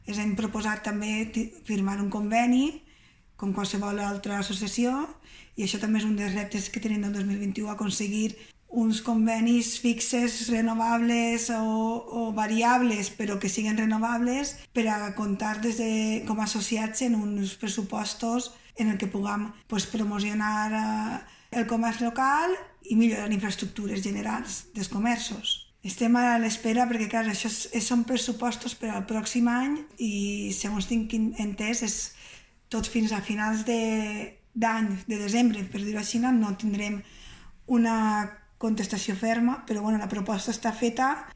hem proposat també firmar un conveni, com qualsevol altra associació, i això també és un dels reptes que tenim del 2021, aconseguir uns convenis fixes, renovables o variables, però que siguin renovables per a comptar com a associats en uns pressupostos en què puguem promocionar el comerç local i millorar infraestructures generals dels comerços. Estem a l'espera perquè, clar, això són pressupostos per al pròxim any i, segons tinc entès, és tot fins a finals d'any, de desembre, per dir-ho així, no tindrem una contestació ferma, però la proposta està feta